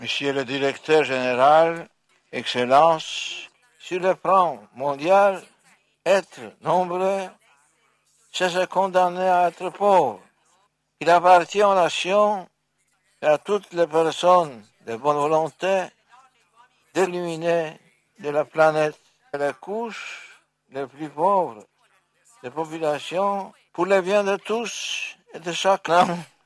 Monsieur le directeur général, Excellences, sur le plan mondial, être nombreux, c'est se condamner à être pauvre. Il appartient aux nations et à toutes les personnes de bonne volonté d'éliminer de la planète les couches les plus pauvres des populations pour le bien de tous et de chacun.